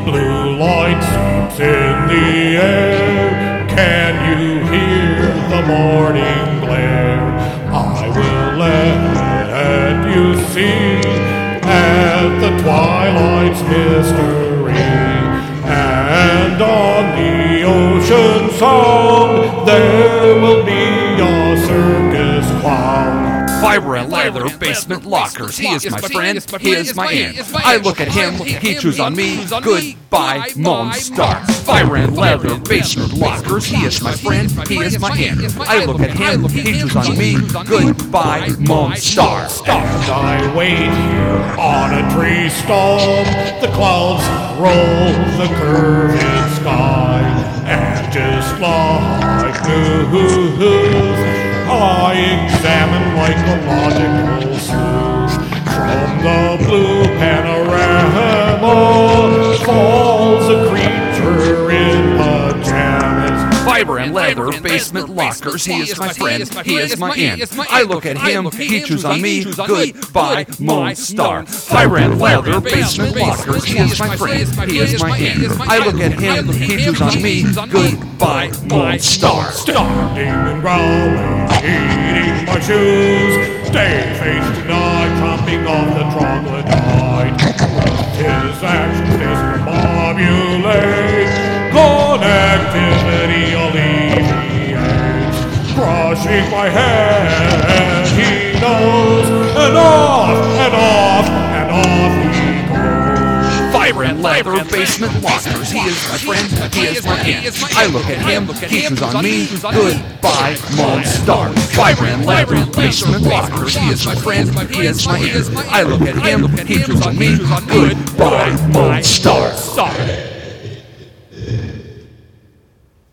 Blue light seeps in the air. Can you hear the morning glare? I will let you see at the twilight's mystery. And on the ocean sound there will be a circus clown. Fiber and leather basement lockers. He is my friend, he is my aunt. I look at him, he chews on me. Goodbye, Mone Star. Fiber and leather basement lockers. He is my friend, he is my aunt. I look at him, he chews on me. Goodbye, Mone Star. And I wait here on a tree stump. The clouds roll the curving sky, and just like news, I examine mycological sleuth. From the blue panorama falls a creature in pajamas. Fiber and leather basement lockers. He is my friend, he is my aunt. I look at him, he chews on me. Goodbye, Mone Star. Fiber and leather basement lockers. He is my friend, he is my aunt. I look at him, he chews on me. Goodbye, Mone Star. Standing and growling, eating my shoes. Stay faced tonight, chomping off the troglodyte. His actions discombobulate. Connectivity alleviates. Brushing my head, he knows. And off, and off, and off he goes. Fiber and leather basement lockers. He is my friend, he is my aunt. I look at him, he chews on me. Goodbye, Mone Star. Fiber and leather basement lockers. He is my friend, he is my aunt. I look at him, he chews on me. Goodbye, Mone